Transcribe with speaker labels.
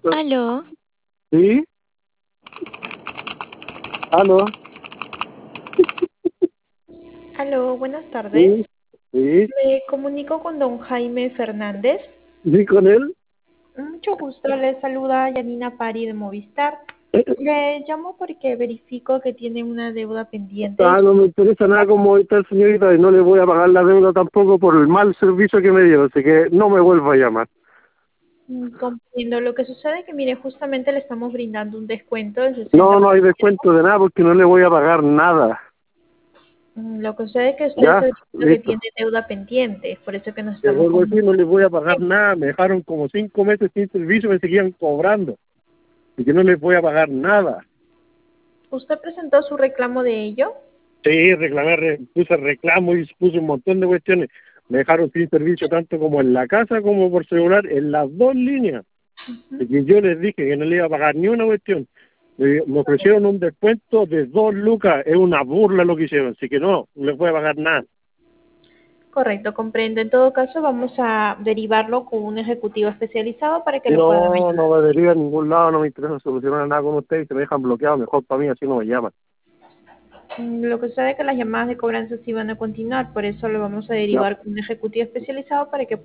Speaker 1: Aló,
Speaker 2: Sí, aló,
Speaker 3: Aló, buenas tardes.
Speaker 2: sí, sí,
Speaker 3: Me comunico con don Jaime Fernández.
Speaker 2: sí, con él.
Speaker 3: Mucho gusto, le saluda Yanina Pari de Movistar. Le llamo porque verifico que tiene una deuda pendiente.
Speaker 2: No me interesa nada como esta señorita y no le voy a pagar la deuda tampoco por el mal servicio que me dio, así que no me vuelva a llamar.
Speaker 3: Comprendo. Lo que sucede es que, mire, justamente le estamos brindando un descuento del
Speaker 2: No,
Speaker 3: 60%.
Speaker 2: no hay descuento de nada porque no le voy a pagar nada.
Speaker 3: Lo que sucede es que usted está
Speaker 2: Ya,
Speaker 3: diciendo que
Speaker 2: listo.
Speaker 3: tiene deuda pendiente, es por eso que nos
Speaker 2: Te
Speaker 3: estamos
Speaker 2: vuelvo a decir,
Speaker 3: comunicando.
Speaker 2: no les voy a pagar nada. Me dejaron como 5 meses sin servicio, me seguían cobrando. Y que no les voy a pagar nada.
Speaker 3: ¿Usted presentó su reclamo de ello?
Speaker 2: Sí, reclamé, puse reclamo y puse un montón de cuestiones. Me dejaron sin servicio tanto como en la casa como por celular, en las dos líneas. Y que yo les dije que no le iba a pagar ni una cuestión. Me ofrecieron un descuento de 2 lucas. Es una burla lo que hicieron. Así que no les voy a pagar nada.
Speaker 3: Correcto, comprendo. En todo caso, vamos a derivarlo con un ejecutivo especializado para que lo puedan
Speaker 2: No,
Speaker 3: ayudar.
Speaker 2: no me deriva a ningún lado. No me interesa solucionar nada con ustedes. Se me dejan bloqueado. Mejor para mí, así no me llaman.
Speaker 3: Lo que sucede es que las llamadas de cobranza sí van a continuar, por eso lo vamos a
Speaker 2: Ya.
Speaker 3: derivar con un ejecutivo especializado para que